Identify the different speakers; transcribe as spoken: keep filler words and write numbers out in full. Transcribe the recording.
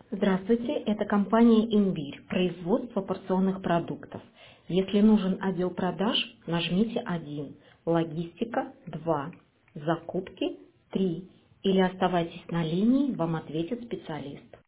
Speaker 1: Здравствуйте, это компания «Имбирь», производство порционных продуктов. Если нужен отдел продаж, нажмите один, логистика– два, закупки– три или оставайтесь на линии, вам ответит специалист.